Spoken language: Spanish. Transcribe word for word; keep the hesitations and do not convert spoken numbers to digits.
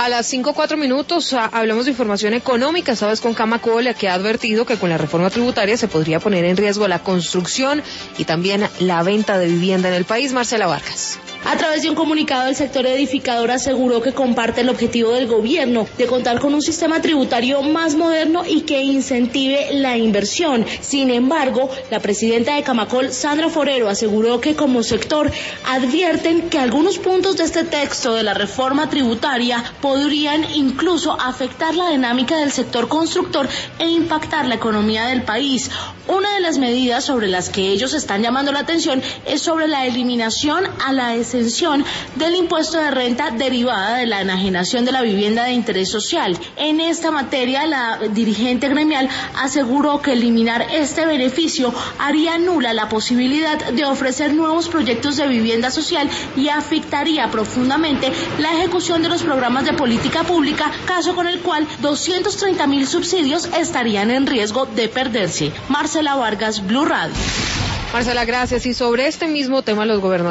A las cinco cuatro minutos a, hablamos de información económica, esta vez con Camacol, que ha advertido que con la reforma tributaria se podría poner en riesgo la construcción y también la venta de vivienda en el país. Marcela Vargas. A través de un comunicado, el sector edificador aseguró que comparte el objetivo del gobierno de contar con un sistema tributario más moderno y que incentive la inversión. Sin embargo, la presidenta de Camacol, Sandra Forero, aseguró que como sector advierten que algunos puntos de este texto de la reforma tributaria podrían incluso afectar la dinámica del sector constructor e impactar la economía del país. Una de las medidas sobre las que ellos están llamando la atención es sobre la eliminación a la exención del impuesto de renta derivada de la enajenación de la vivienda de interés social. En esta materia, la dirigente gremial aseguró que eliminar este beneficio haría nula la posibilidad de ofrecer nuevos proyectos de vivienda social y afectaría profundamente la ejecución de los programas de política pública, caso con el cual doscientos treinta mil subsidios estarían en riesgo de perderse. Marcela Vargas, Blue Radio. Marcela, gracias. Y sobre este mismo tema, los gobernadores